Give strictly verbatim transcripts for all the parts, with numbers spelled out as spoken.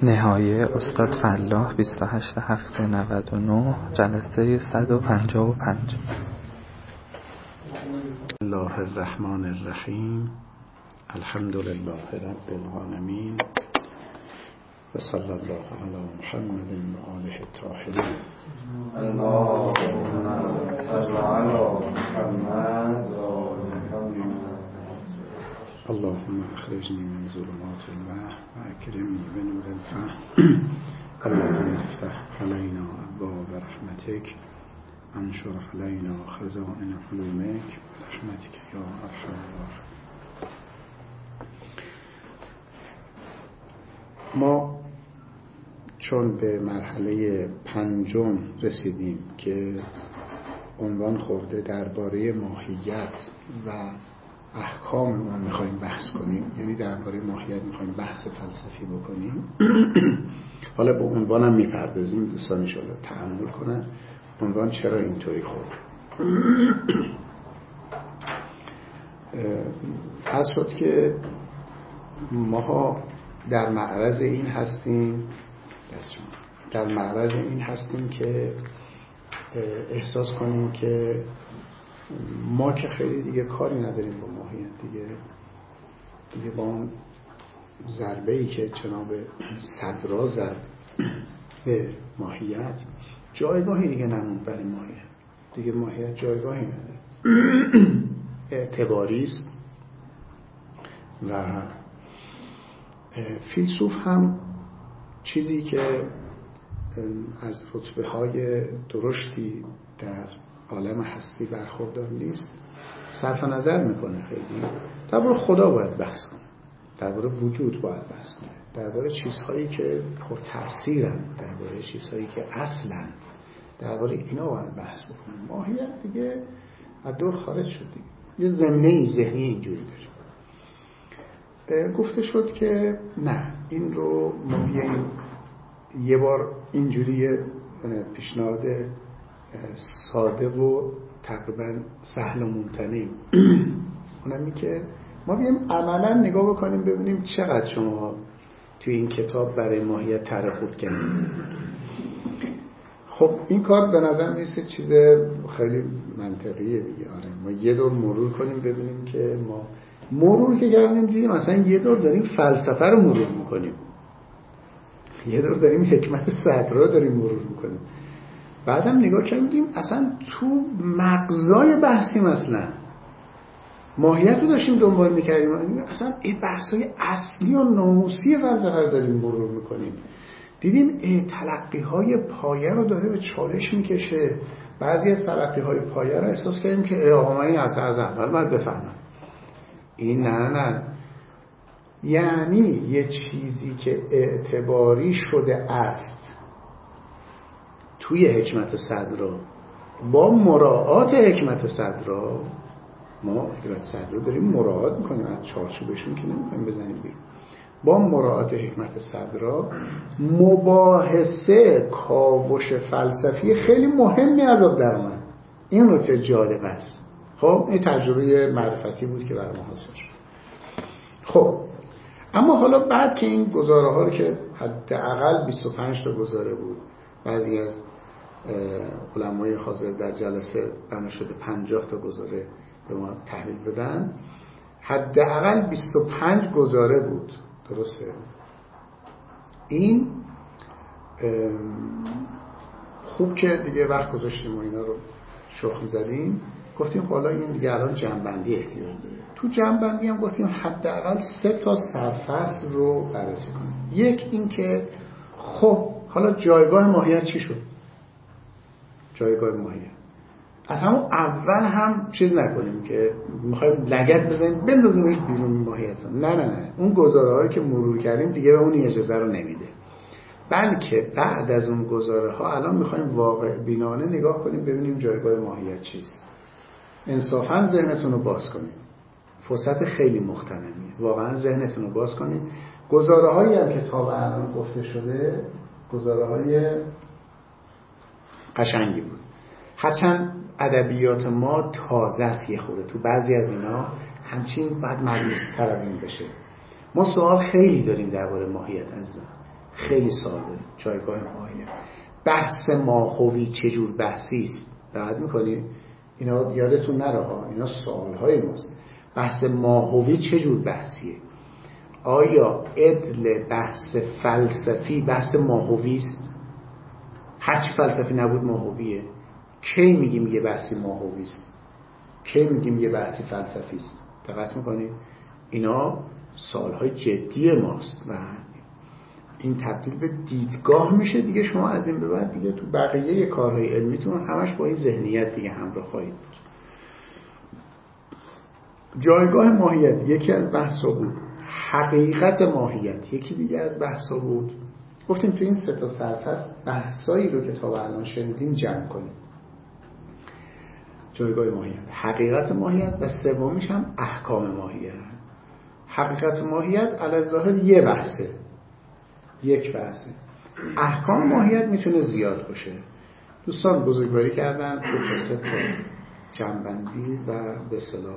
نهایه استاد فلاح بیست و هشتم هفته نود و نه جلسه صد و پنجاه و پنج. الله الرحمن الرحیم. الحمد لله رب العالمین و صلی الله علی محمد و آله الطاهرین. اللهم صل علی محمد و آل محمد. اللهم اخرجنی من ظلمات الوهم و اکرمنی بنور الفهم. اللهم افتح علینا ابواب رحمتک انشر علینا خزائن علومک برحمتک یا ارحم الراحمین. ما چون به مرحله پنجم رسیدیم که عنوان خورده درباره ماهیت و احکام اون میخوایم بحث کنیم، یعنی درباره ماهیت میخوایم بحث فلسفی بکنیم. حالا به عنوانم میپردازیم، دوستان انشاءالله تأمل کنن عنوان چرا اینطوری خورد. از شد که ما در معرض این هستیم در معرض این هستیم که احساس کنیم که ما که خیلی دیگه کاری نداریم با ماهیت، دیگه دیگه با اون ضربه‌ای که جناب صدرا زد به ماهیت جایگاهی دیگه نموند برای ماهیت. دیگه ماهیت جایگاهی نداره، اعتباری است. و فیلسوف هم چیزی که از رتبه های درشتی در عالم هستی برخوردار نیست صرف نظر میکنه. خیلی درباره خدا باید بحث کنه، درباره وجود باید بحث کنه، درباره چیزهایی که پر تأثیرن، درباره چیزهایی که اصلن، درباره اینا باید بحث بکنه. ماهیت دیگه از دور خارج شد دیگه. یه زمینه‌ای ذهنی اینجوری داره. گفته شد که نه، این رو ما بیاییم یه بار اینجوری پیشنهاد ساده و تقریبا سهل و ممتنع اونم این که ما بیاییم عملا نگاه بکنیم ببینیم چقدر شما توی این کتاب برای ماهیت طرح خود کردید. خب این کار به نظر میسته چیز خیلی منطقیه دیگه. آره ما یه دور مرور کنیم ببینیم که ما مرور که کردیم دیدیم مثلا یه دور داریم فلسفه رو مرور میکنیم، یه دور داریم حکمت صدرا داریم مرور میکنیم، بعدم نگاه کردیم اصلا تو مغزای بحثیم، اصلا ماهیت رو داشتیم دنبال میکردیم، اصلا این بحثای اصلی و ناموسی فلسفه رو داریم مرور میکنیم. دیدیم تلقی های پایه رو داره به چالش میکشه. بعضی از تلقی های پایه رو احساس کردیم که آقا من این از از اول باید بفهمم این. نه نه یعنی یه چیزی که اعتباری شده است توی حکمت صدرا با مراعات حکمت صدرا، ما حکمت صدرا داریم مراعات میکنیم، از چارچوبشون که نمیخوایم بزنیم بیرون، با مراعات حکمت صدرا مباحثه کاوش فلسفی خیلی مهمی از آب در اومد. این نکته جالب است. خب این تجربه معرفتی بود که برای ما حاصل شد. خب اما حالا بعد که این گزاره ها رو که حداقل بیست و پنج تا گزاره بود، بعضی از علمای حاضر در جلسه بنا شده پنجاه تا گزاره به ما تحویل بدن، حداقل بیست و پنج گزاره بود. درسته؟ این خوب که دیگه وقت گذاشتیم و اینا رو شخم زدیم، گفتیم حالا این دیگه الان جمع‌بندی احتیاج داره. تو جمع‌بندی هم گفتیم حداقل سه تا سرفصل رو بررسی کنیم. یک این که خب حالا جایگاه ماهیت چی شد؟ جایگاه ماهیت از همون اول هم چیز نکنیم که میخوایم لگد بزنیم بندازیمش بیرون ماهیت. نه نه نه اون گزاره‌هایی که مرور کردیم دیگه به اون اجازه رو نمیده، بلکه بعد از اون گزاره ها الان میخوایم واقع بینانه نگاه کنیم ببینیم جایگاه ماهیت چیست. انصافاً ذهنتون رو باز کنید، فرصت خیلی مغتنمیه، واقعا ذهنتون رو باز کنید. گزاره هایی هم که تا به الان گفته شده گزاره های قشنگی بود، هرچند ادبیات ما تازه است، یه خورده تو بعضی از اینا همچین باید ملموس تر از این بشه. ما سوال خیلی داریم درباره ماهیت عزیزان، خیلی ساده. جایگاه ماهیت. بحث ماهوی چجور بحثی است؟ دقت میکنید؟ اینا یادتون نره ها، اینا سوالهای ماست. بحث ماهوی چجور بحثیه؟ آیا عدل بحث فلسفی بحث ماهوی است؟ هرچی فلسفی نبود ماهویه. کی میگیم یه بحثی ماهوی است؟ کی میگیم یه بحثی فلسفی است؟ دقت میکنید؟ اینا سوالهای جدی ماست و این تبدیل به دیدگاه میشه دیگه. شما از این به بعد دیگه تو بقیه کارهای علمیتون همش با این ذهنیت دیگه همراه خواهید بود. جایگاه ماهیت یکی از بحثا بود. حقیقت ماهیت یکی دیگه از بحثا بود. گفتیم تو این سه تا سرفصل بحثایی رو که تا الان شنیدیم جمع کنیم. جایگاه ماهیت، حقیقت ماهیت و سومیش هم احکام ماهیت. حقیقت ماهیت علی ظاهر یه بحثه، یک بحثه. احکام ماهیت میتونه زیاد باشه. دوستان بزرگواری کردن تو سه تا جمع‌بندی و به اصطلاح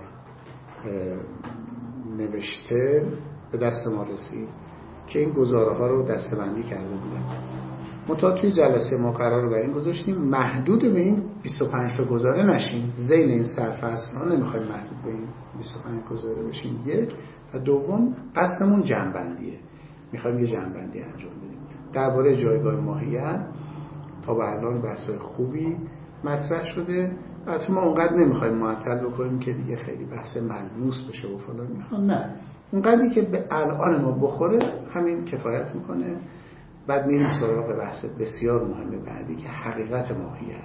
نوشته به دست ما رسید که این گزاره ها رو دسته‌بندی کرده بودن. منتها توی جلسه ما قرار رو بر این گذاشتیم محدود به این بیست و پنج تا گزاره نشیم. ذیل این سرفصل ها نمیخوایم محدود به این بیست و پنج گزاره بشیم. یک و دوم قصدمون جمع‌بندیه. میخوایم یه جمع‌بندی انجام بدیم درباره جایگاه ماهیت. تا به الان بحث‌های خوبی مطرح شده. البته ما اونقدر نمیخوایم معطل بکنیم که دیگه خیلی بحث ملموس بشه و فلان. میخوام نه، اونقدری که به الان ما بخوره همین کفایت میکنه. بعد میریم سراغ بحث بسیار مهم بعدی که حقیقت ماهیت.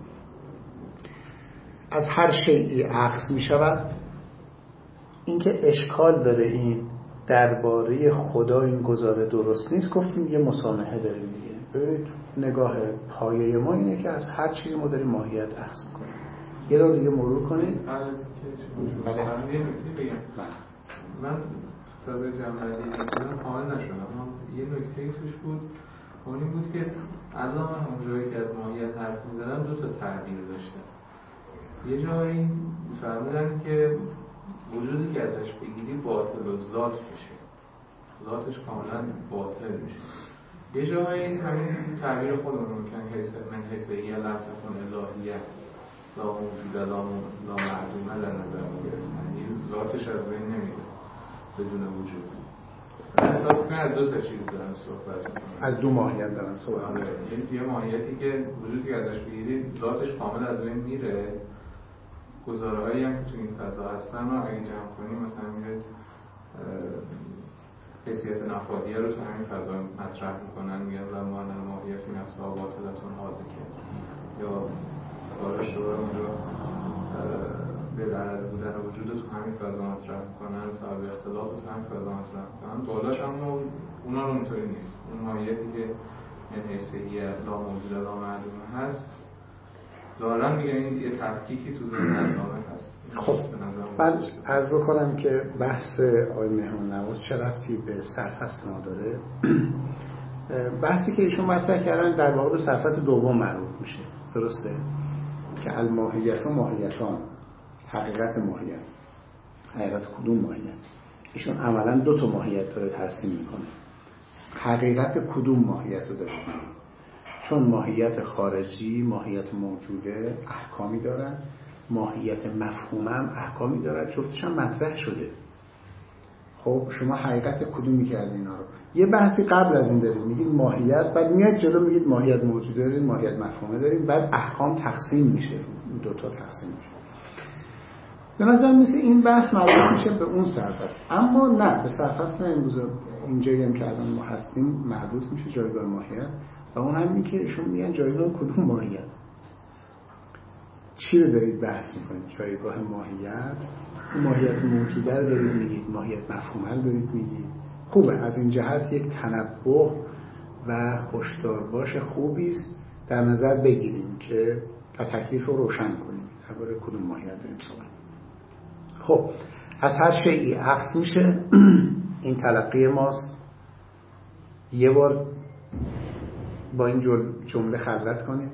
از هر شیئی اخذ میشود. اینکه اشکال داره این درباره خدا این گزاره درست نیست، گفتیم یه مسامحه داریم دیگه. ببینید نگاه پایه ما اینه که از هر چیزی ما داریم ماهیت اخذ کنیم. یه دور دیگه مرور کنید. بله. من تازه جمع‌بندی کردم کامل نشدم، اما یه نکته‌ای توش بود. اون این بود که الان من اونجایی که از ماهیت حرف می‌زدم دو تا تعبیر داشتم. یه جایی فرمودن که وجودی که ازش بگیری باطل و ذات بشه، ذاتش کاملا باطل میشه. یه جایی همین تعبیر خودمون که من حسیه لم تکن الهیه لا موجود لا معدومه در نظر می‌گرفتن، یعنی ذاتش از بین نمیره بدون وجود. احساس کنم از دو تا چیز دارن صحبت می‌کنن، از دو ماهیت دارن صحبت می‌کنن. یعنی یه ماهیتی که وجودی که ازش بگیری ذاتش کامل از بین میره. گزاره‌هایی هم که تو این فضا هستن رو اگه جمع کنیم مثلا میره حیثیت نفادیه رو تو همین فضا مطرح میکنن، میگن لما ان الماهیه فی نفسها باطلتون حادثه، یا کارش رو اونجا بالعرض بودن وجود تو همین فضا مطرح میکنن، سبب اختلاف تو همین فضا مطرح میکنن. دالاش اما اونا رو اونطوری نیست. اون ماهیتی که این حیثیت لا موجود لا معلومه هست ظاهرا میگن این یه تفکیکی تو ذهن علامه هست. خب من عرض بکنم که بحث آقای مهمان نواز چه ربطی به سرفصل ما داره. بحثی که ایشون مطرح کردن در واقع به سرفصل دوم مربوط میشه، درسته؟ که الماهیت و ماهیتان، حقیقت ماهیت. حقیقت کدوم ماهیت؟ ایشون عملا دو تا ماهیت داره ترسیم میکنه. حقیقت کدوم ماهیت رو داره؟ چون ماهیت خارجی، ماهیت موجوده احکامی دارن، ماهیت مفهوم هم احکامی دارن، جفتش هم مطرح شده. خب شما حقیقت کدومی که از اینا رو یه بحثی قبل از این دارید میگید ماهیت، بعد میاد جلو میگید ماهیت موجوده دارید، ماهیت مفهومه دارید، بعد احکام تقسیم میشه، دوتا تقسیم میشه. به نظر میسه این بحث مربوط میشه به اون سرفصل، اما نه، به سرفصل امروز اینجایی هم که الان ما هستیم مربوط میشه جایگاه ماهیت. و اون همین که ایشون میگن جایگاه کدوم ماهیت؟ چی رو دارید بحث میکنید؟ جایگاه ماهیت، ماهیت موجوده رو دارید میگید، ماهیت مفهومه رو دارید میگید. خوبه، از این جهت یک تنبه و هشدارباش خوبی است در نظر بگیریم که تکلیف رو روشن کنیم درباره کدوم ماهیت داریم صحبت. خب از هر شیئی اخذ میشه، این تلقی ماست. یه بار با این جمله خلوت کنید.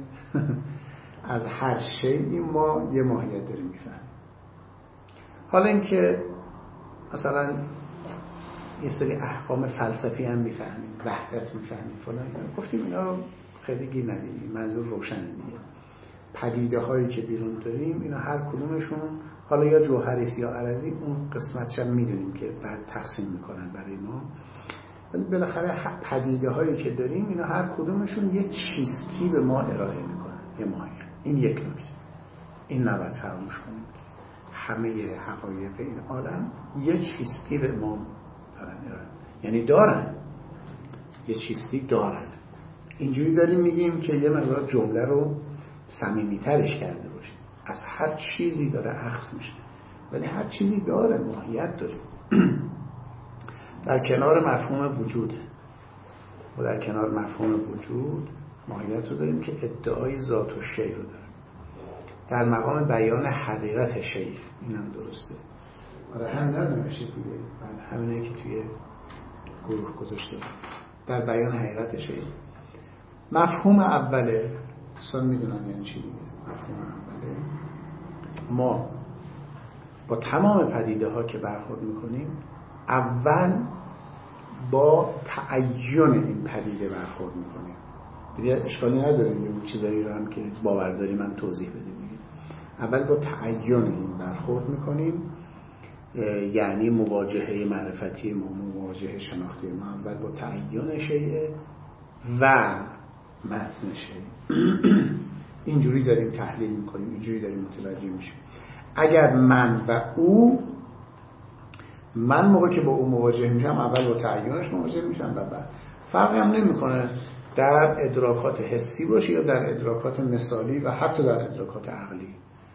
از هر شیئی ما یه ماهیت داریم میفهمیم. حالا اینکه مثلا یه سری احکام فلسفی هم میفهمیم، وحدت میفهمیم فلان. گفتیم اینا رو خیلی گیر ندیم، منظور روشنه دیگه. پدیده هایی که بیرون داریم اینا هر کدومشون حالا یا جوهری است یا عرضی، اون قسمتش هم میدونیم که بعد تقسیم میکنن برای ما، ولی بالاخره پدیده هایی که داریم اینا هر کدومشون یه چیستی به ما ارائه میکنن، یه ماهیت. این یک نکته، این نباید فراموش کنیم. همه حقایق این عالم یه چیستی به ما دارن ارائه، یعنی دارن یه چیستی دارن. اینجوری داریم میگیم که یه مقدار جمله رو صمیمیترش کرده باشیم. از هر چیزی داره اخذ میشه، ولی هر چیزی داره ماهیت داره. در کنار مفهوم وجود و در کنار مفهوم وجود ماهیت رو داریم که ادعای ذات و شی رو داره. در مقام بیان حقیقت شی، اینم درسته. آره همین رو نمیشه دیگه، همینه که توی گروه گذاشته. در بیان حقیقت شی مفهوم اوله، دوستان میدونن یعنی چی دیگه. مفهوم اوله، ما با تمام پدیده ها که برخورد میکنیم اول با تعین این پدیده برخورد میکنیم. دیگه اشکالی نداریم یه چیزایی رو هم که باور داریم هم توضیح بدیم. اول با تعین این برخورد میکنیم، یعنی مواجهه معرفتی ما، مواجهه شناختی ما اول با تعین شیء و متن شیء. اینجوری داریم تحلیل میکنیم، اینجوری داریم متوجه میشیم. اگر من و او، من موقع که با او مواجه میشم اول با تعینش مواجه میشم و بعد فرقی هم نمیکنه در ادراکات حسی باشه یا در ادراکات مثالی و حتی در ادراکات عقلی.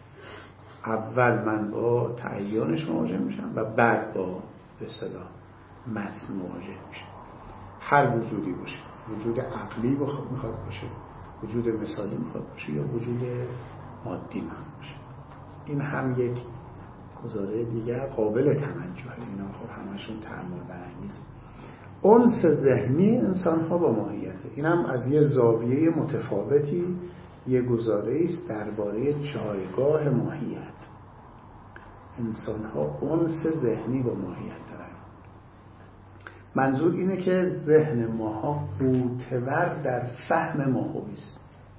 اول من با تعینش مواجه میشم و بعد با به اصطلاح متن مواجه میشم. هر وجودی باشه، وجود عقلی میخواد باشه، وجود مثالی میخواد باشه یا وجود مادی میخواد باشه. این هم یک گزاره دیگر قابل توجهه. اینا خب همشون تأمل برانگیزه. انس ذهنی انسان ها با ماهیته. این هم از یه زاویه متفاوتی یه گزاره است درباره جایگاه ماهیت. انسان ها انس ذهنی با ماهیت دارن. منظور اینه که ذهن ماها قوتور در فهم ماهوی است.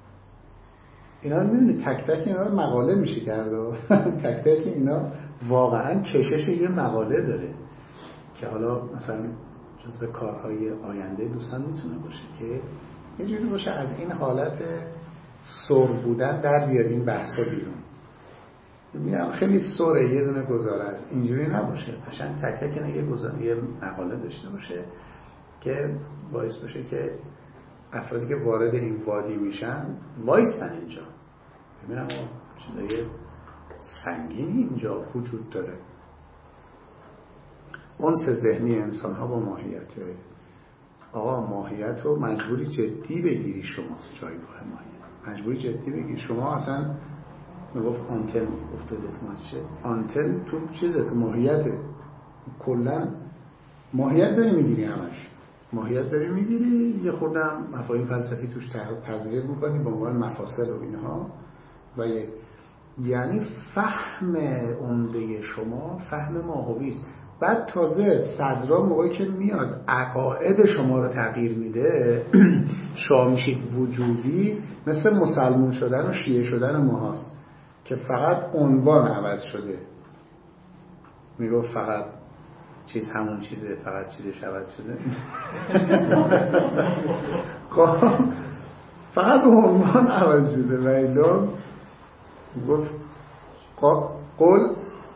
اینا رو می‌بینید تک تک اینا رو مقاله میشه کرد. تک تک اینا واقعا کشش یه مقاله داره که حالا مثلا جزو کارهای آینده دوستان میتونه باشه که یه جوری باشه از این حالت سر بودن در بیاریم بحثا بیرون. میگم خیلی سره یه دونه گزاره است، اینجوری نباشه. قشنگ تک تک اینا یه گزاره یه مقاله داشته باشه که باعث بشه که افرادی که وارد این وادی میشن وایستن اینجا ببینم چیزای سنگینی اینجا وجود داره. انس ذهنی انسان ها با ماهیت. آقا ماهیت رو مجبوری جدی بگیری شما، جایگاه ماهیت مجبوری جدی بگیری. شما اصلا میگفت آنتن افتاده تو مسجد، آنتن تو چیزه، تو ماهیته. کلا ماهیت داری میگیری، همش ماهیت داری میگیری. یه خوردم مفاهیم فلسفی توش تزریق میکنی به عنوان مفاصل و اینها و یه یعنی فهم عمده شما فهم ماهوی است. بعد تازه صدرا موقعی که میاد عقاید شما رو تغییر میده شما میشید وجودی. مثل مسلمون شدن و شیعه شدن ماهاست که فقط عنوان عوض شده. میگو فقط چیز همون چیزه، فقط چیزش عوض شده. فقط عنوان عوض شده و اینا گفت قول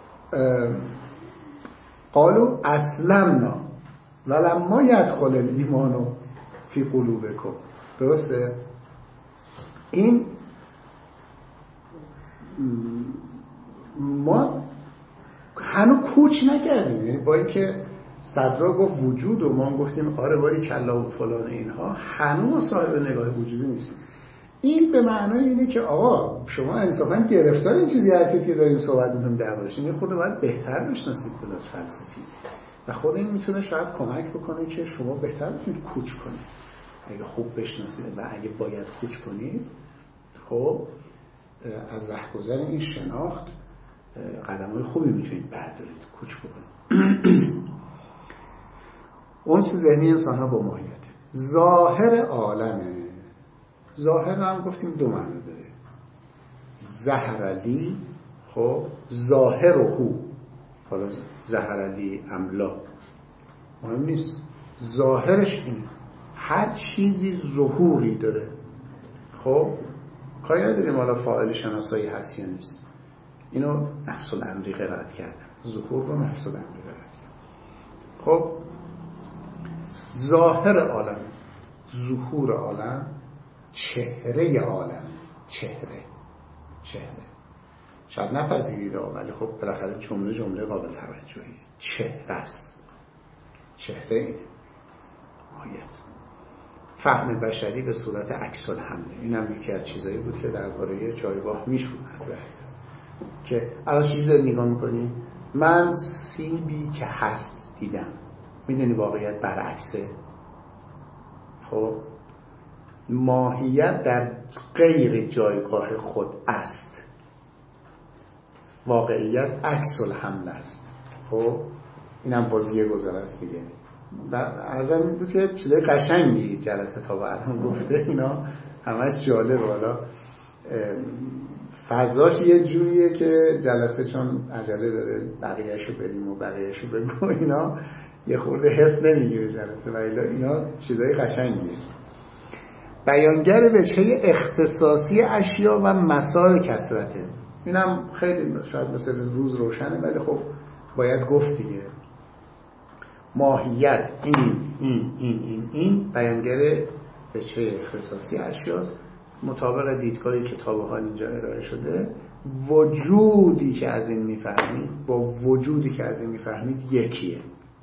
قالوا اسلمنا ولما يدخل الايمان فی قلوبکم. درسته؟ این ما هنوز کوچ نکردیم. یعنی با اینکه صدرا گفت وجود و ما گفتیم آره باری کلا و فلان اینها، هنوز صاحب نگاه وجودی نیستیم. این به معنای اینه که آقا شما انصافا گرفتار این چیزی هستید که داریم صحبت می‌کنیم دربارش. این خود باید بهتر بشناسید کلاس فلسفی و خود این میتونه شاید کمک بکنه که شما بهتر بتونید کوچ کنید. اگه خوب بشناسید و اگه باید کوچ کنید، خب از رهگذر این شناخت قدم‌های خوبی میتونید بردارید، کوچ بکنید. اونس ذهنی انسان ها با ماهیت. ظاهر عالمه. ظاهر هم گفتیم دو معنی داره. ظهرلی، خب ظاهر و هو، حالا ظهرلی املا مهم نیست، ظاهرش اینه. هر چیزی ظهوری داره. خب کاری نداریم حالا فاعل شناسایی هست یا نیست، اینو نفس الامری قرائت کردم، ظهور رو نفس الامری قرائت کردم. خب ظاهر عالم، ظهور عالم، چهره عالم، چهره چهره شاید نپذیرید ولی خب بالاخره جمله جمله قابل توجهی. چهره است، چهره اینه ماهیت. فهم بشری به صورت عکس الحمله، این هم یکی از چیزایی بود که درباره جایگاه میشود که الان چیزی داری نگاه میکنی، من سیبی که هست دیدم، میدونی واقعیت برعکسه. خب ماهیت در غیر جایگاه خود است، واقعیت عکس الحمل است. خب اینم بازی گذار است دیگه. از این بود که چیزای قشنگی جلسه تا بعدم گفته، اینا همش جالب. حالا فضاش یه جوریه که جلسه چون عجله داره بقیهشو بریم و بقیهشو بگو اینا یه خورده حس نمیگیره جلسه، ولی اینا چیزای قشنگیه. بیانگر وجهه اختصاصی اشیا و مسار کثرته، اینم خیلی شاید مثل روز روشنه ولی خب باید گفت دیگه. ماهیت این این این این این بیانگر وجهه اختصاصی اشیاست مطابق دیدگاه کتاب حال اینجا ارائه شده. وجودی که از این میفهمید با وجودی که از این میفهمید یکیه.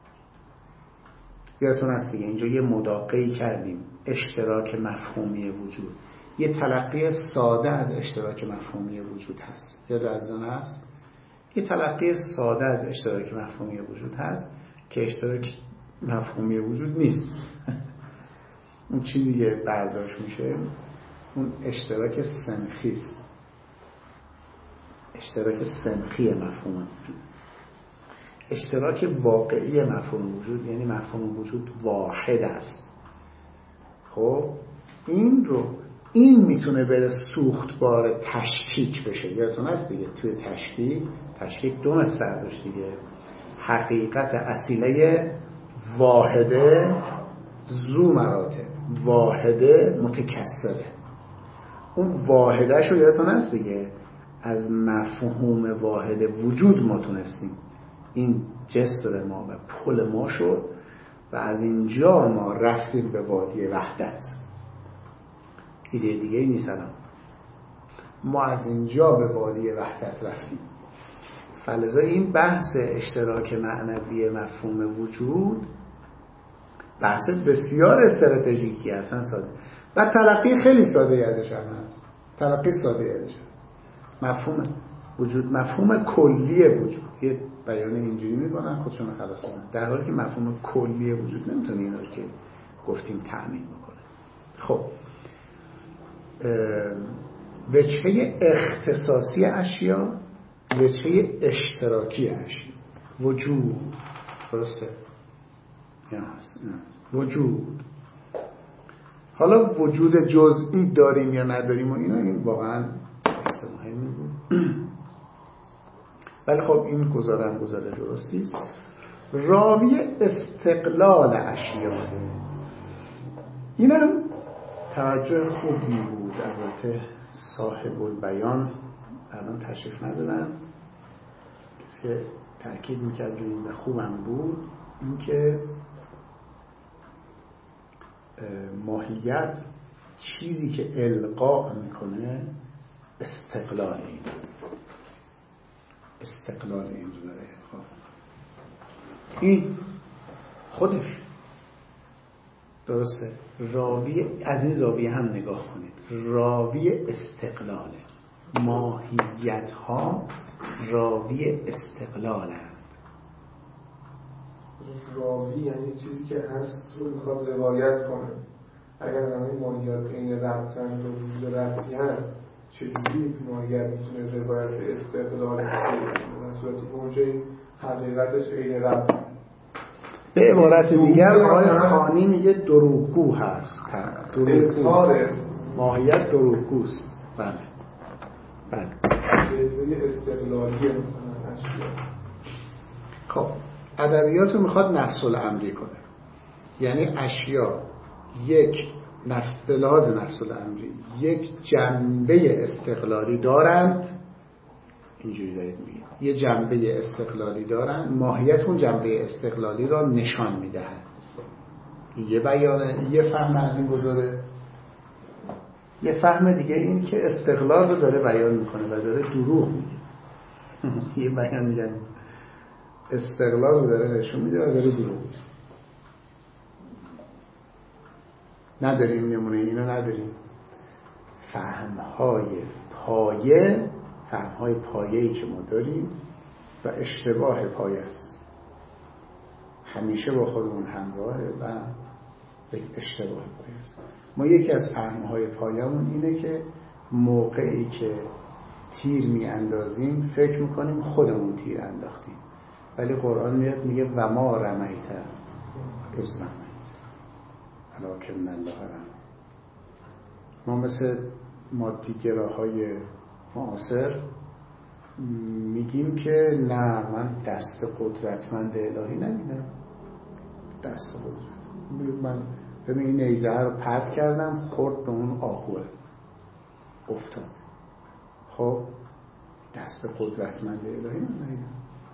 یادتون هست دیگه اینجا یه مداقه‌ای کردیم، اشتراک مفهومی وجود. یه تلقی ساده از اشتراک مفهومی وجود هست. یاد از اون هست؟ یه تلقی ساده از اشتراک مفهومی وجود هست که اشتراک مفهومی وجود نیست. اون چی دیگه برداشت میشه؟ اون اشتراک سنخی است. اشتراک سنخی مفهوم وجود. اشتراک واقعی مفهوم وجود یعنی مفهوم وجود واحد است. خب این رو این میتونه بره سوختبار تشکیک بشه. یادتون هست دیگه توی تشکیک تشکیک دو مصدر داشت دیگه. حقیقت اصیله واحده ذو مراتب، واحده متکثره. اون واحدهش رو یادتون هست دیگه، از مفهوم واحد وجود ما تونستیم این جسر ما و پل ما شد و از اینجا ما رفتیم به وادی وحدت. ایده دیگه ای نیست. الان ما از اینجا به وادی وحدت رفتیم. فلذا این بحث اشتراک معنوی مفهوم وجود بحث بسیار استراتژیکی اصلا ساده و تلقی خیلی ساده یادش هست. تلقی ساده یادش هست. مفهوم وجود مفهوم کلی وجود، یه بیان اینجوری میکنن خودشون خلاص کنن، در حالی که مفهوم کلی وجود نمیتونه اینا رو که گفتیم تأمین بکنه. خب وجهه اختصاصی اشیا، وجهه اشتراکی اشیا. وجود درسته یا هست وجود. حالا وجود جزئی داریم یا نداریم و اینا این واقعا بحث مهمی بود. ولی خب این گزارن گزاره درستی است. راوی استقلال اشیا، اینم توجه خوبی بود. البته صاحب البیان الان تشریف ندارن، کسی که تأکید میکرد روی این خوبم بود، این که ماهیت چیزی که القا میکنه استقلال این استقلال این رو داره. این خودش درسته. راوی از این زاویه هم نگاه کنید، راوی استقلاله. ماهیت ها راوی استقلالند. راوی یعنی چیزی که هست رو میخواد روایت کنه. اگر همه ماهیت این ربطن و وجود ربطی هم چجوری ماهیت میتونه روایت استقلال کنه؟ در صورتی که اونجای حقیقتش این ربط. به عبارت دیگر آقای خانی میگه دروغگو هست. دروغگوست، ماهیت دروغگوست. بله بله استقلالی مثلا اشیا. خب ادبیات رو میخواد نفس الامری کنه، یعنی اشیا یک نفس به لحاظ نفس الامری یک جنبه استقلالی دارند، اینجوری دارید میگید یه جنبه استقلالی دارند، ماهیت اون جنبه استقلالی را نشان میدهند. یه بیانه، یه فهم از این گذاره. یه فهم دیگه این که استقلال رو داره بیان میکنه و داره دروغ میگه. یه بیان میگن استقلال رو داره نشون میده و داره دروغ میگه. نداریم نمونه اینو نداریم. فهمهای پایه، فهمهای پایه‌ای که ما داریم و اشتباه پایه است، همیشه با خودمون همراهه و یک اشتباه پایه است. ما یکی از فهمهای پایه‌مون اینه که موقعی که تیر می اندازیم فکر میکنیم خودمون تیر انداختیم، ولی قرآن میاد میگه و ما رمیت اذ رمیت ولکن الله رمی. ما مثل مادیگراهای معاصر میگیم که نه من دست قدرتمند الهی نمیدم. دست قدرت من ببین این نیزه رو پرت کردم خورد به اون آهوه افتاد. خب دست قدرتمند الهی من نمیدم.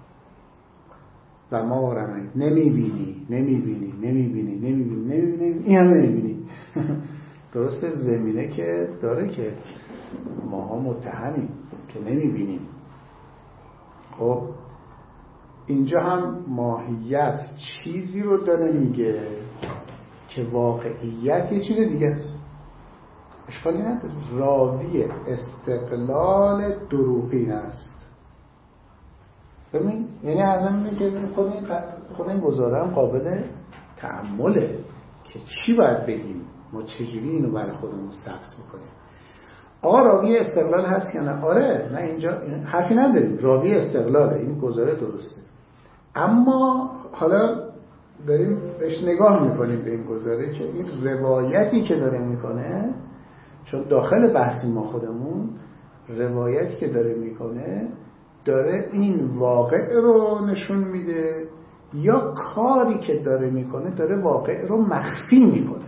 و ما رمی نمیبینی نمیبینی نمیبینی نمیبینی نمیبینی این هم نمیبینی. درسته زمینه که داره که ماها متهمیم که نمیبینیم. خب اینجا هم ماهیت چیزی رو داره میگه که واقعیت یه چیز دیگه است. اشکالی نداره. راوی استقلال دروغین است. ببین یعنی ارزم اینه که خود این, خود این گزاره هم قابل تأمله که چی باید بگیم، ما چجوری اینو برای خودمون ثبت بکنیم. آقا راوی استقلال هست که نه؟ آره نه اینجا حرفی نداریم، راوی استقلاله، این گزاره درسته. اما حالا داریم بهش نگاه میکنیم به این گزاره که این روایتی که داره میکنه، چون داخل بحثی ما خودمون روایتی که داره میکنه داره این واقع رو نشون میده یا کاری که داره میکنه داره واقع رو مخفی میکنه.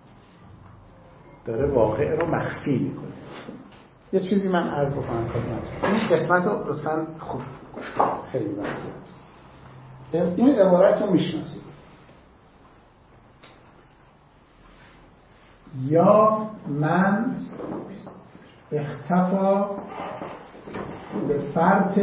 داره واقع رو مخفی میکنه. یه چیزی من عرض بکنم خدمتتون. این قسمت رو لطفاً خوب خیلی واضحه. این عبارت رو میشناسید. یا من اختفا به فرط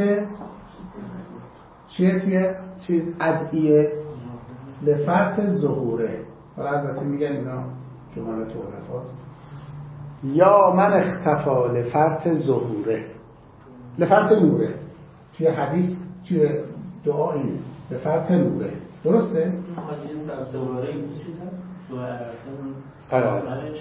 چیه توی چیز ادعیه لفرط ظهوره. حالا البته میگن اینا جمله تعارف هاست. یا من اختفا لفرط ظهوره لفرط نوره. توی حدیث توی دعا اینه لفرط نوره. درسته؟ حاجی سبزواره این چیز هست؟ دعا عرفه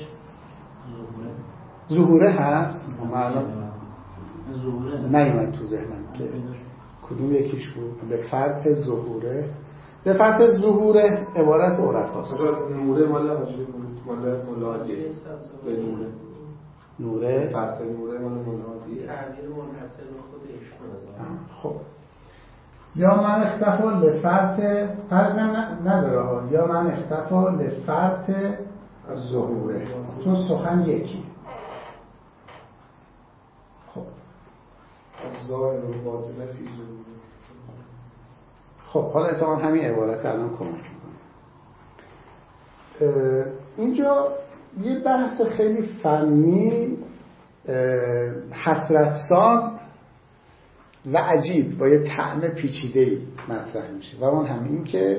ظهوره هست؟ معلوم نیومد تو ذهنم که کدوم یکیش بود. به فرط ظهوره به فرط ظهوره عبارت عرف هاست. نوره مال حاجی مال مولادیه. به نوره نوره فرط نوره مال مولادیه. تعبیر منحصر به خود ایشون. خب یا من اختفا لفرط فرق نداره ها. یا من اختفا لفرط ظهوره چون سخن یکی. خب از ظاهر و باطن فی ظهوره. خب حالا اتفاقا همین عبارت الان کمک میکنه. اینجا یه بحث خیلی فنی حسرت ساز و عجیب با یه طعم پیچیده‌ای مطرح میشه و اون هم این که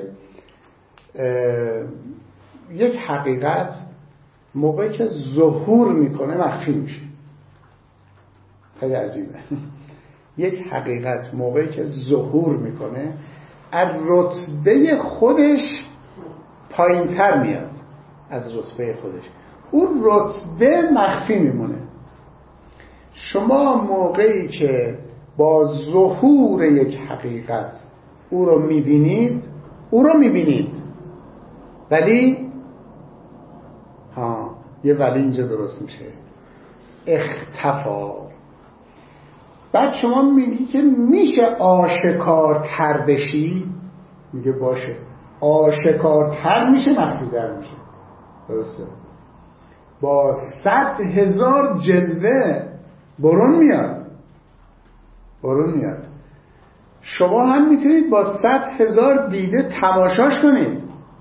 یک حقیقت موقعی که ظهور میکنه مخفی میشه. خیلی عجیبه. یک حقیقت موقعی که ظهور میکنه از رتبه خودش پایینتر میاد از رتبه خودش. اون رتبه مخفی میمونه. شما موقعی که با ظهور یک حقیقت او رو میبینید او رو میبینید ولی ها یه ولی اینجا درست میشه، اختفا. بعد شما میگی که میشه آشکارتر بشی، میگه باشه، آشکارتر میشه مخفی‌تر میشه. درسته؟ با صد هزار جلوه برون میاد، برون میاد. شما هم میتونید با صد هزار دیده تماشاش کنید،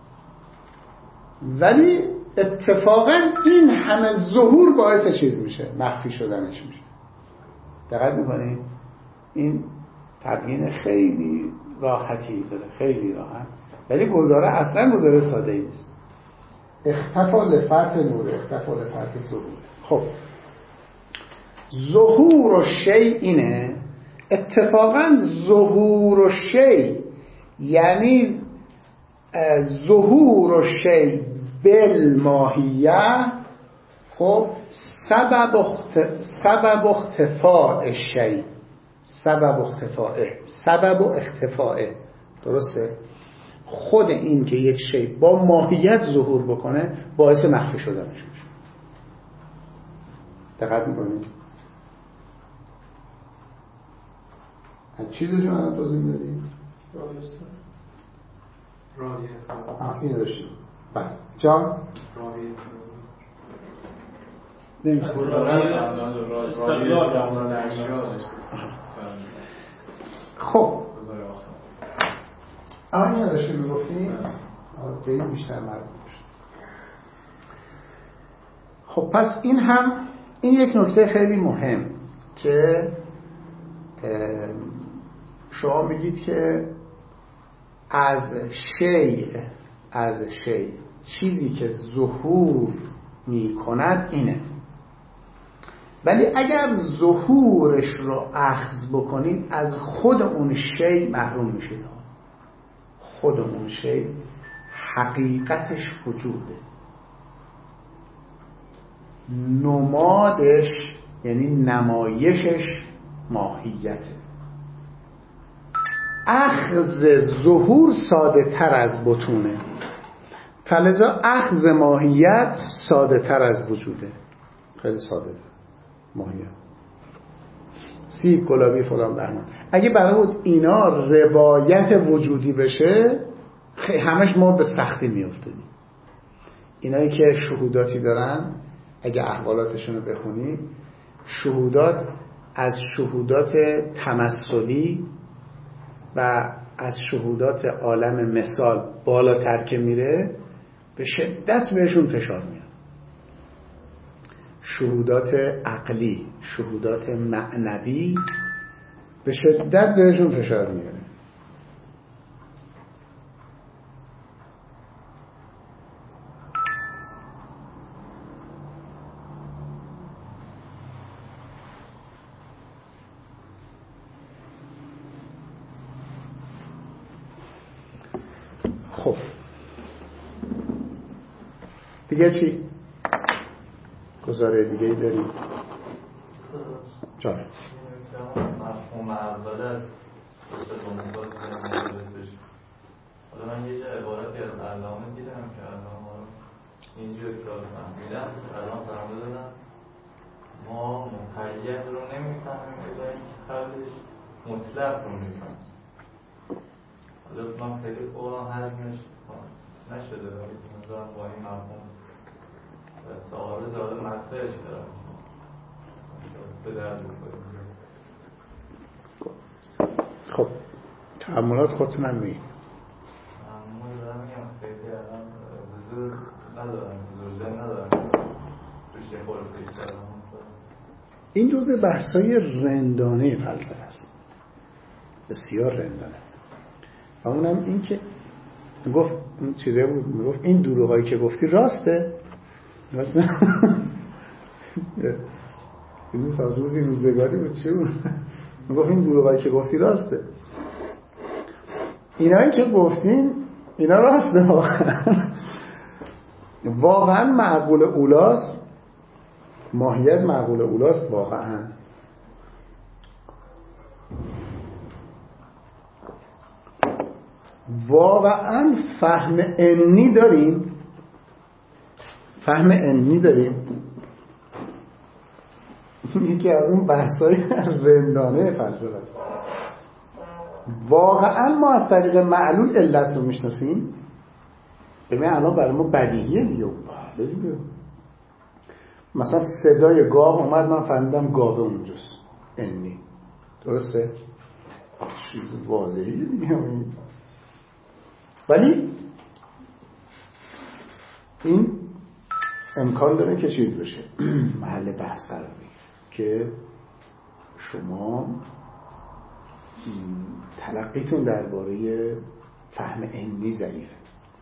ولی اتفاقا این همه ظهور باعث چیز میشه، مخفی شدنش میشه. دقت میکنید؟ این تبیین خیلی راحتی داره، خیلی راحت، ولی گزاره اصلا گزاره ساده ای نیست. اختفا لفرط نور، اختفا لفرط ظهور. خب ظهور و شی اینه، اتفاقا ظهور و شی یعنی ظهور و شی بالماهیه، خب سبب اخت... سبب اختفاء شی، سبب اختفاء، سبب و اختفاء. درسته؟ خود این که یک شی با ماهیت ظهور بکنه باعث مخفی شدنش میشه. دقت میکنید؟ از چی داشتیم الان توضیح میدادیم؟ راهستان راهستان آه اینو داشتیم. بله جان؟ راهستان نمیشه خب آه اینو داشتیم میگفتیم به این بیشتر مربوط میشه. خب پس این هم این یک نکته خیلی مهم که شما میگید که از شی از شی چیزی که ظهور میکند اینه، ولی اگر ظهورش رو اخذ بکنید از خود اون شی محروم میشید. خود اون شی حقیقتش وجوده، نمادش یعنی نمایشش ماهیته. اخذ ظهور ساده تر از بطونه، فلذا اخذ ماهیت ساده تر از وجوده. خیلی ساده ماهیت، سیب گلابی فلان بهمان. اگه برای بود اینا روایت وجودی بشه همش ما به سختی میافتادیم. اینایی که شهوداتی دارن اگه احوالاتشون رو بخونید، شهودات از شهودات تمثلی و از شهودات عالم مثال بالاتر که میره به شدت بهشون فشار میاد. شهودات عقلی، شهودات معنوی به شدت بهشون فشار میاره. خب دیگه چی؟ گزاره دیگه ای داریم؟ جان مفهوم اول است استقامت کنیم. حالا من یه جا عبارتی از علامه دیدم که علامه اینجور که فهمیدم الان فهمیده دادم ما مقید رو نمیفهمیم الا اینکه قبلش مطلق رو میفهمیم. حالا من خیلی قرآن حجمش نشده ولی مثلا با این مفهوم تعارض آده مقطعش دارم به درد بکنیم. خب تأملات خودتون هم میگیم. تأمل دارم میگم خیلی الان حضور ندارم، حضور ذهن ندارم روش یه خور فکر کردم. این جزء بحثای رندانه فلسفه است، بسیار رندانه. و اونم این که گفت این چیزه بود، میگفت این دروغایی که گفتی راسته. این سال روزی روزگاری بود چی بود؟ میگفت این دروغایی که گفتی راسته. اینایی که گفتین اینا راسته، واقعا واقعا معقول اولاست، ماهیت معقول اولاست واقعا. واقعا فهم انی داریم؟ فهم انی داریم؟ یکی از اون بحثای رندانه فلسفه. واقعا ما از طریق معلول علت رو میشناسیم؟ ببین الان برای ما بدیهیه دیگه. بله دیگه. مثلا صدای گاو اومد، من فهمیدم گاو اونجاست، انی. درسته؟ چیز واضحیه دیگه. ولی این امکان داره که چیز بشه، محل بحث قرار بگیره که شما تلقیتون درباره فهم انی ضعیفه.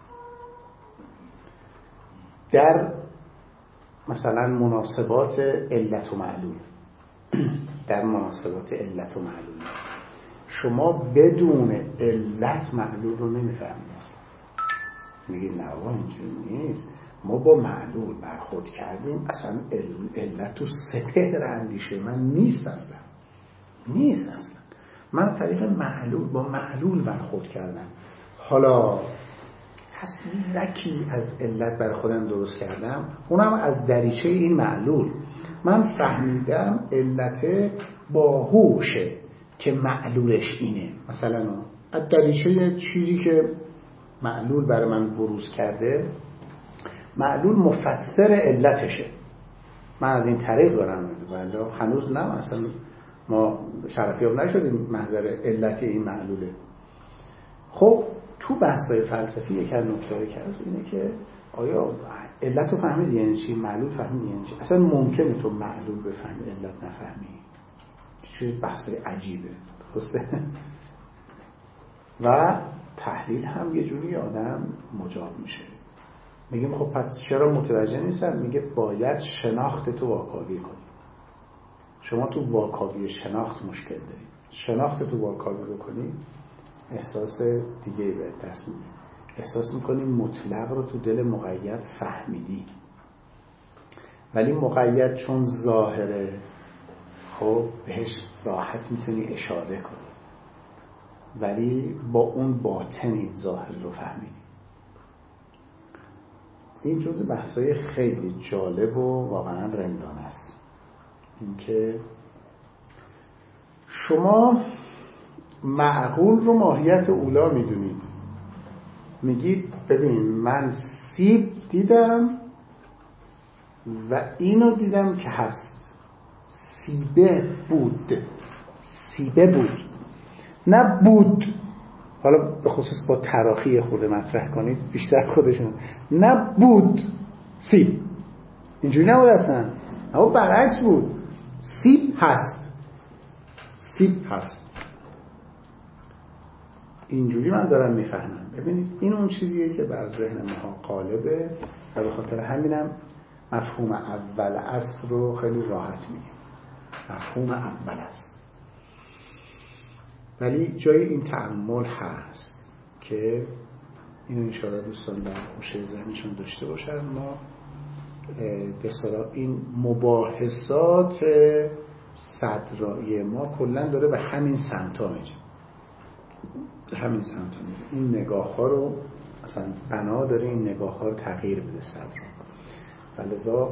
در مثلا مناسبات علت و معلول، در مناسبات علت و معلول شما بدون علت معلول رو نمیفهمید. میگید نه آقا اینجوری نیست، ما با معلول برخورد کردیم، اصلا علت تو سپهر اندیشه من نیست، اصلا نیست اصلا. من طریق معلول با معلول برخورد کردم، حالا تصویرکی از علت برای خودم درست کردم، اونم از دریچه این معلول. من فهمیدم علت باهوشه که معلولش اینه، مثلا از دریچه چیزی که معلول برای من بروز کرده، معلول مفسر علتشه. من از این طریق دارم، ولی هنوز نه، مثلا ما شرفیاب نشدیم محضر علت این معلوله. خب تو بحث‌های فلسفی یک از نکته‌ای که هست اینه که آیا علت رو فهمیدی یعنی چی، معلول فهمیدی یعنی چی؟ اصلا ممکنه تو معلول بفهمی علت نفهمی؟ چه بحث‌های عجیبه، درسته؟ و تحلیل هم یه جوری آدم مجاب میشه. میگیم خب پس چرا متوجه نیستم؟ میگه باید شناخت تو واکاوی کنی. شما تو واکاوی شناخت مشکل داری. شناخت تو واکاوی بکنی، احساس دیگه به دست میدی. احساس میکنی مطلق رو تو دل مقید فهمیدی، ولی مقید چون ظاهره، خب بهش راحت میتونی اشاره کنی، ولی با اون باطنی ظاهر رو فهمیدی. این جزء بحثای خیلی جالب و واقعا رندانه است. اینکه شما معقول رو ماهیت اولا میدونید، میگید ببین من سیب دیدم و اینو دیدم که هست، سیبه بود، سیبه بود، نه بود. حالا به خصوص با تراخی خود مطرح کنید بیشتر خودشون، نه بود سیب، اینجوری نبود اصلا، اما برعکس بود، سیب هست، سیب هست. اینجوری من دارم میفهمم. ببینید این اون چیزیه که بر ذهن ما غالبه و به خاطر همینم مفهوم اول اصل رو خیلی راحت میگیم، مفهوم اول است. ولی جای این تأمل هست که این انشاءالله دوستان در گوشه ذهنشون داشته باشن. ما به اصطلاح این مباحثات صدرایی ما کلا داره به همین سمتا میره، به همین سمتا میره. این نگاه ها رو مثلا بنا داره این نگاه ها رو تغییر بده صدر، فلذا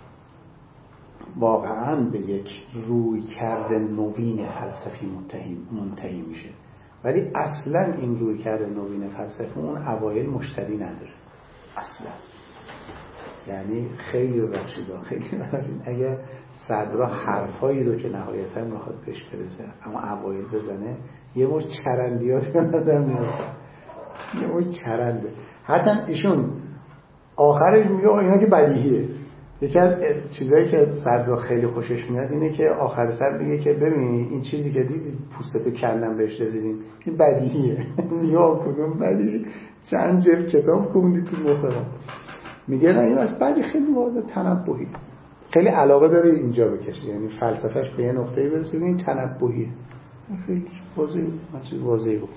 واقعا به یک روی کرده نوین فلسفی منتهی میشه. ولی اصلا این روی کرده نوین فلسفی اون اوایل مشتری نداره اصلا. یعنی خیلی راشیدا خیلی راشید اگر صدرا حرفایی رو که نهایتا میخواد پیش برسه اما اوایل بزنه، یه مش چرندیات به نظر میاد، یه مش چرنده. هرچند ایشون آخرش میگه اینا که بدیهیه. یکی از چیزایی که صدرا خیلی خوشش میاد اینه که آخر سر میگه که ببین این چیزی که دیدی پوستتو کندم بهش رسیدیم، این بدیهیه. یا کدوم بدیهی؟ چند جلد کتاب خوندی تو مخم. میگه نه این از بعدی خیلی واضح تنبهی، خیلی علاقه داره اینجا بکشه، یعنی فلسفهش به یه نقطه‌ای برسه این تنبهیه، خیلی واضح، من چیز واضحی بود.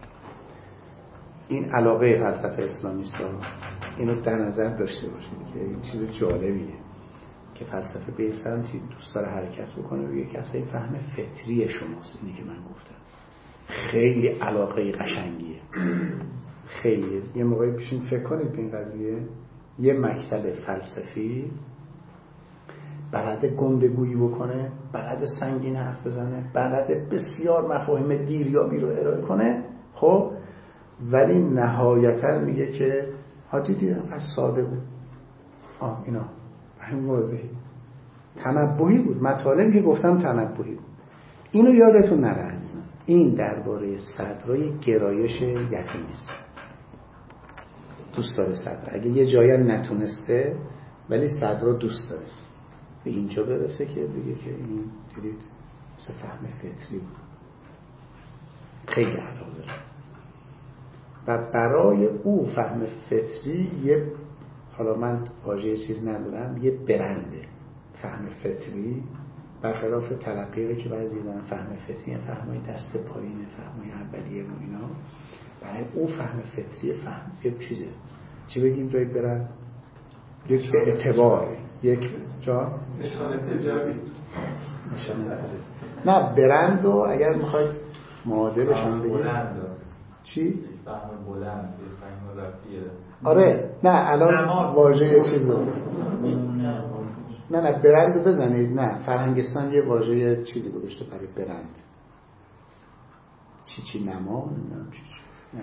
این علاقه فلسفه اسلامیستا اینو در نظر داشته باشید که این چیز جالبیه که فلسفه به سمتی دوست داره حرکت بکنه و یک اصلا فهم فطری شماست. اینی که من گفتم خیلی علاقه قشنگیه. خیلی یه موقعی پیشین فکر کنید به این قضیه. یه مکتب فلسفی بلده گندگویی بکنه، بلده سنگین حرف بزنه، بلده بسیار مفاهیم دیریابی رو ارائه کنه، خب ولی نهایتا میگه که ها دیدی اینقدر ساده بود، آه اینا همین واضحی تنبوهی بود، مطالبی که گفتم تنبوهی بود. اینو یادتون نره عزیزان، این درباره صدرای گرایش یقینی است. دوست داره صدر، اگه یه جایی نتونسته ولی صدر رو دوست داره به اینجا برسه که بگه که این دیدید مثل فهم فطری بود، خیلی علاقه داره و برای او فهم فطری یه، حالا من واژه چیز ندارم، یه برنده. فهم فطری برخلاف تلقیه که بعضی دارن فهم فطری فهمای دست پایینه، فهمای اولیه و اینا، برای او فهم فطری فهم یک چیزه، چی بگیم جایی برند؟ یک اعتبار، یک جا نشانه تجاری، نشانه تجاری. نه برند رو اگر میخواید معادلش هم بگیم چی؟ فهم بلند، فهم رفیه. آره نه الان واژه چیز رو نه نه برند رو بزنید. نه فرهنگستان یه واژه چیزی گذاشته برای برند، چی چی نما نمیدونم چی چی.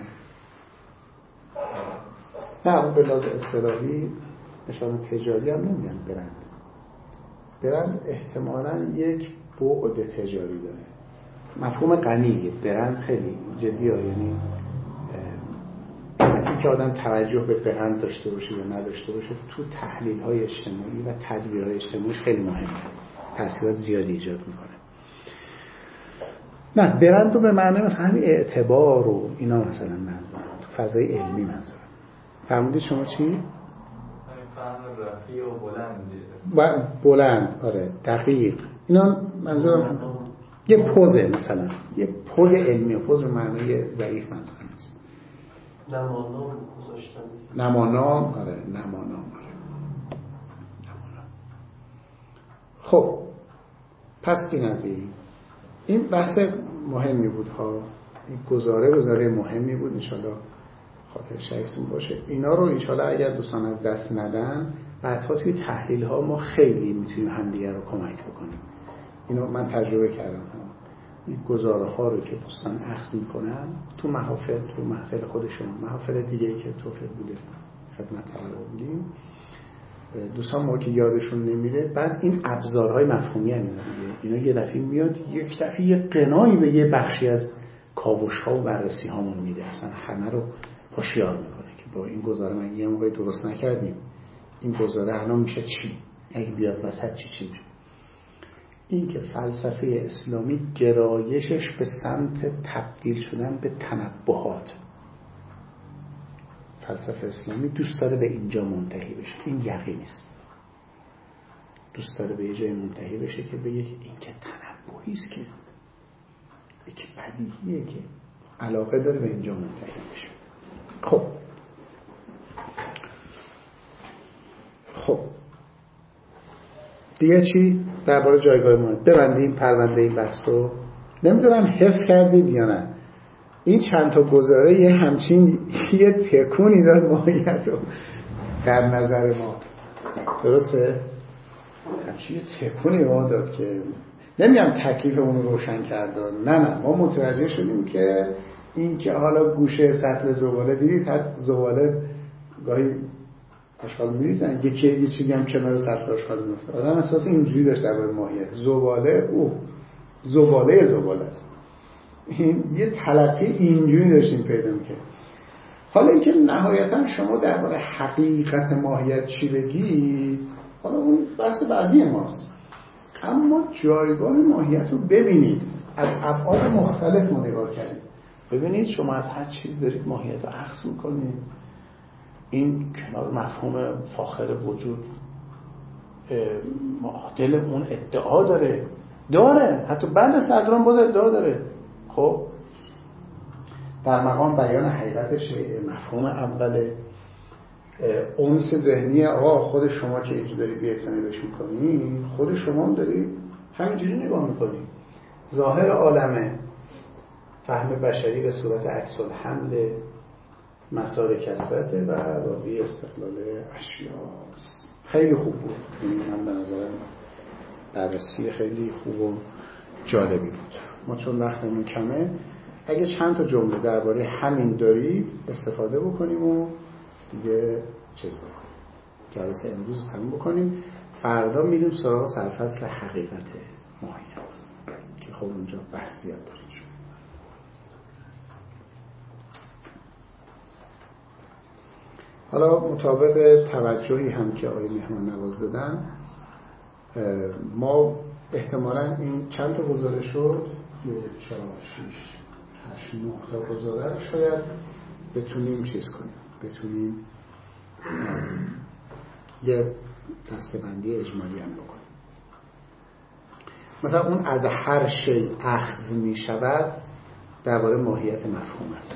نه نه اون به لحاظ اصطلاحی نشانه تجاری هم نمیگن برند. برند احتمالاً یک بعد تجاری داره، مفهوم غنیه. برند خیلی جدیه، یعنی این که آدم توجه به برند داشته باشه یا نداشته باشه تو تحلیل های اجتماعی و تدبیر های اجتماعی خیلی مهمه، تاثیرات زیادی ایجاد میکنه. نه برند رو به معنی فهمی اعتبار و اینا مثلا منظورم، تو فضای علمی منظورم. فهمیدید شما چی؟ فهم رفیع و بلند. و بلند، آره دقیق. اینا منظورم یه پوزه، مثلا یه پوز علمی، پوز به معنی ضعیف منظورم نیست. نمانام گذاشتن. نمانام، آره نمانام، آره نمانام. خب پس این از این این بحث مهمی بود ها، این گزاره گزاره مهمی بود، انشالله خاطر شریفتون باشه. اینا رو انشالله اگر دوستان از دست ندن بعدها توی تحلیل ها ما خیلی میتونیم همدیگر رو کمک بکنیم. اینو من تجربه کردم ها. این گزاره ها رو که دوستان اخذ میکنن تو محافل، تو محفل خودشون، محافل دیگه که توفیق بوده خدمت طلبه بودیم، دوستان ما که یادشون نمیره، بعد این ابزارهای مفهومی هم دیگه اینا یه دفعه میاد یک دفعه یه قنایی به یه بخشی از کاوش ها و بررسی هامون میده، اصلا همه رو هوشیار میکنه که با این گزاره من یه موقع درست نکردیم، این گزاره الان میشه چی؟ اگه بیاد وسط چی چی میشه؟ این که فلسفه اسلامی گرایشش به سمت تبدیل شدن به تنبهات، فلسفه اسلامی دوست داره به اینجا منتهی بشه، این یقینی است. دوست داره به یه جای منتهی بشه که بگه این که تنبهی است، که یک بدیهیه که علاقه داره به اینجا منتهی بشه. خب خب دیگه چی درباره جایگاه ما؟ ببندیم پرونده این بحث رو. نمیدونم حس کردید یا نه، این چند تا گزاره یه همچین یه تکونی داد ماهیت رو در نظر ما، درسته؟ همچین یه تکونی ما داد که نمیگم تکلیفمون رو روشن کرد، نه نه ما متوجه شدیم که این که حالا گوشه سطل زباله دیدید، حتی زباله گاهی آشغال میریزن، یکی یه چیزی هم کنار سطل آشغال میفته، آدم احساس اینجوری داشت درباره ماهیت زباله، او زباله زباله است. این یه تلقی اینجوری داشتیم پیدا میکنیم. حالا اینکه نهایتا شما درباره حقیقت ماهیت چی بگید، حالا اون بحث بعدی ماست، اما جایگاه ماهیت رو ببینید، از ابعاد مختلف ما نگاه کردید. ببینید شما از هر چیز دارید ماهیت رو اخذ میکنید، این کنار مفهوم فاخر وجود معادل اون ادعا داره داره حتی بعد صدران باز ادعا داره. خب در مقام بیان حقیقت شیء مفهوم اول اونس ذهنی، آقا خود شما که اینجا داری بی‌اعتنایی بهش میکنی، خود شما هم داری همینجوری نگاه میکنی. ظاهر عالمه، فهم بشری به صورت عکس الحمل مسار کثرته و راوی استقلال اشیاست. خیلی خوب بود. این من به نظرم بررسی خیلی خوب و جالبی بود. ما چون وقتمون کمه اگه چند تا جمله درباره همین دارید استفاده بکنیم و دیگه چیز بکنیم. جلسه امروز رو تموم بکنیم. فردا میریم سراغ سرفصل حقیقت ماهیت که خب اونجا بحث زیاد داریم. حالا مطابق توجهی هم که آقای مهمان نواز دادن ما احتمالاً این چند تا گزاره شد یک چهار شش هشت نه تا گزاره شاید بتونیم چیز کنیم بتونیم یه دسته‌بندی اجمالی هم بکنیم. مثلا اون از هر شی اخذ می شود درباره ماهیت مفهوم است.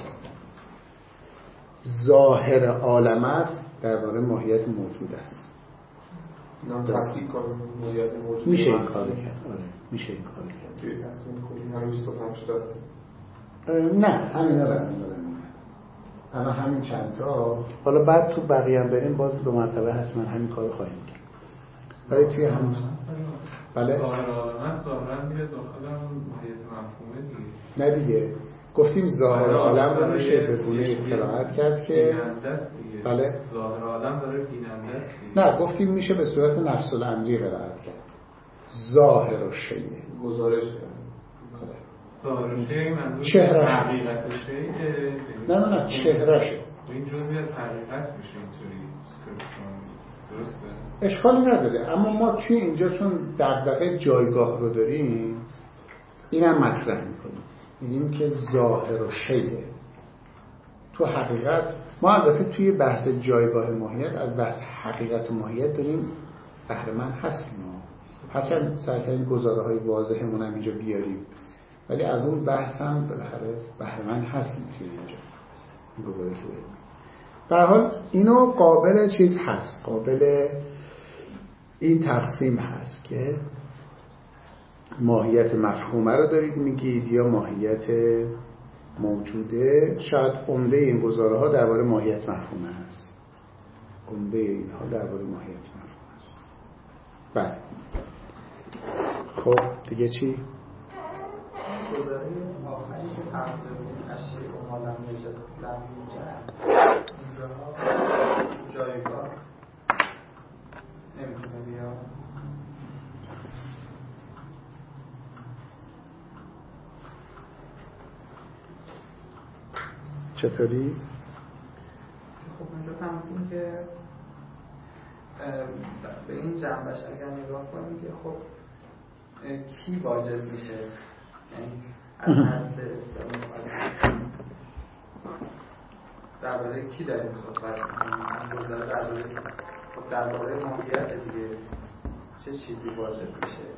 ظاهر عالم است درباره ماهیت موجود است. نام تصدیق کنیم ماهیت موجود میشه این کار کرد. آره میشه این کار کرد. توی تصمیم کنیم همین بیست و پنج شد. نه همین الان الان همین چند تا. حالا بعد تو بقیه هم بریم باز دو مرتبه حتما همین کارو خواهیم کرد. ولی توی همین بله ظاهر عالم ظاهرا میره داخل اون ماهیت مفهومه دیگه. نه دیگه گفتیم ظاهر عالم رو میشه به گونه قرائت کرد که بله ظاهر عالم داره بیننده است. نه گفتیم میشه به صورت نفس الامری قرائت کرد. ظاهر و شیء گزارش کرد. ظاهر و شیء منظور چهرهش حقیقت شیء. نه نه نه چهرهش این جزئی از حقیقت میشه اینطوری. درسته؟ اشکالی نداره اما ما توی اینجا چون دغدغه جایگاه رو داریم اینم مطرح میکنیم. میگیم که ظاهر و شیء تو حقیقت ما البته توی بحث جایگاه ماهیت از بحث حقیقت ماهیت داریم بهره مند هستیم. هرچند سعی کردیم گزاره‌های واضحمون هم اینجا بیاریم ولی از اون بحث هم بالاخره بهره مند هستیم توی اینجا این گزاره‌ای که داریم. به هر حال اینو قابل چیز هست قابل این تقسیم هست که ماهیت مفهومه رو دارید میگید یا ماهیت موجوده. شاید عمده این گزاره ها درباره ماهیت مفهومه هست. عمده اینها درباره ماهیت مفهومه هست. بله خب دیگه چی؟ گزاره آخری که فرمودید اشیاء و عالم نجات لم یوجد اینجاها جایگاه نمیتونه بیاد. چطوری؟ خب اونجا فهمیدیم که به این جنبش اگر نگاه کنیم که خب کی واجب میشه یعنی از حد استعمال درباره کی داریم صحبت می‌کنیم گذاره درباره خب درباره ماهیت دیگه چه چیزی واجب میشه.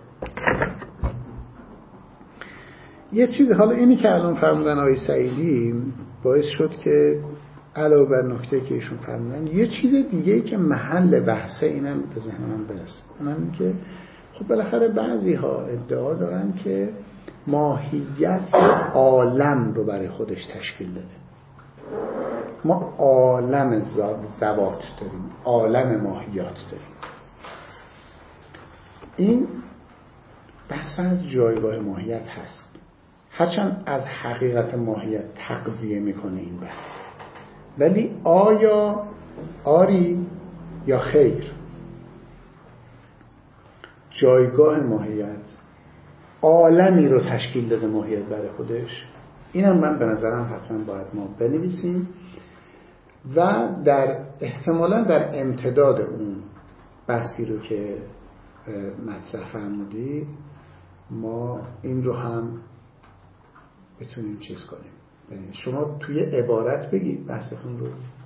یه چیز حالا اینی که الان فرمودن آقای سعیدی باعث شد که علاوه بر نکته که ایشون فرمودن یه چیز دیگه‌ای که محل بحثه اینم به ذهن من برسه اونم این که خب بالاخره بعضی ها ادعا دارن که ماهیت عالم رو برای خودش تشکیل داده. ما عالم ذوات داریم عالم ماهیات داریم. این بحث از جایگاه ماهیت هست هرچند از حقیقت ماهیت تقویه میکنه این بحث ولی آیا آری یا خیر جایگاه ماهیت عالمی رو تشکیل داده ماهیت برای خودش؟ اینم من به نظرم حتما باید ما بنویسیم و در احتمالا در امتداد اون بحثی رو که مطرح فرمودید ما این رو هم بتونیم چیز کنیم. شما توی عبارت بگید بحثتون رو.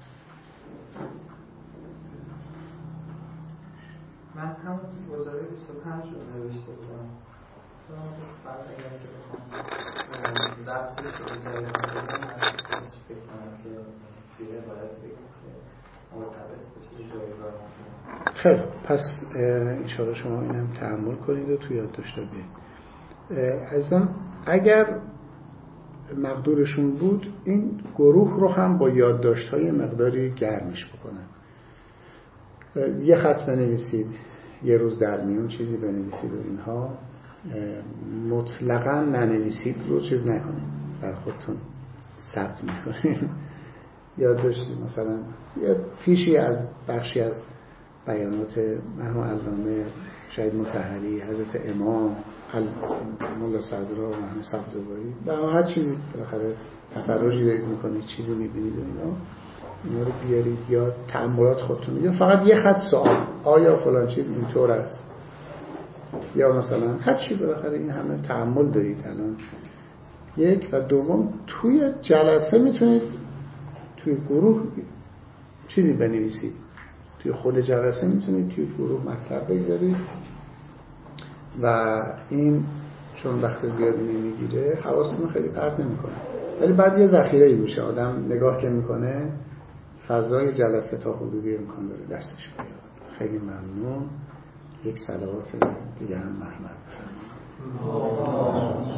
من همون گزاره بیست و پنج رو نوشته بودم بعد اگر که بخوام ضبطش رو جایی کنم من فکر کنم که توی عبارت بگیم که مرتبط بشه جایگاه. خیلی پس انشاءالله شما اینم تحمل کنید و توی یاد داشته بید. ازم اگر مقدورشون بود این گروه رو هم با یادداشت‌های مقداری گرمش بکنن. یه خط بنویسید، یه روز در میون چیزی بنویسید و اینها، مطلقاً ننویسید رو چیز نکنید، در خودتون ثبت میکنید. یاد داشتید مثلا یه فیشی از بخشی از بیانات مرحوم علامه شهید مطهری، حضرت امام، مولا صدرا، مرحوم سبزواری، و هر چیزی بالاخره تفرجی دارید میکنید، چیزی میبینید اینا اینا رو بیارید یا تأملات خودتون، یا فقط یه خط سوال آیا فلان چیز اینطور است، یا مثلا هر چی بالاخره این همه تأمل دارید الان. یک و دوم توی جلسه میتونید توی گروه چیزی بنویسید، توی خود جلسه میتونید توی گروه مطلب بگذارید و این چون وقت زیادی نمیگیره حواستون خیلی پرت نمیکنه، ولی بعد یه ذخیره‌ای میشه، آدم نگاه که میکنه فضای جلسه تا حدودی امکان داره دستش بیاد. خیلی ممنون. یک صلوات دیگه هم محمد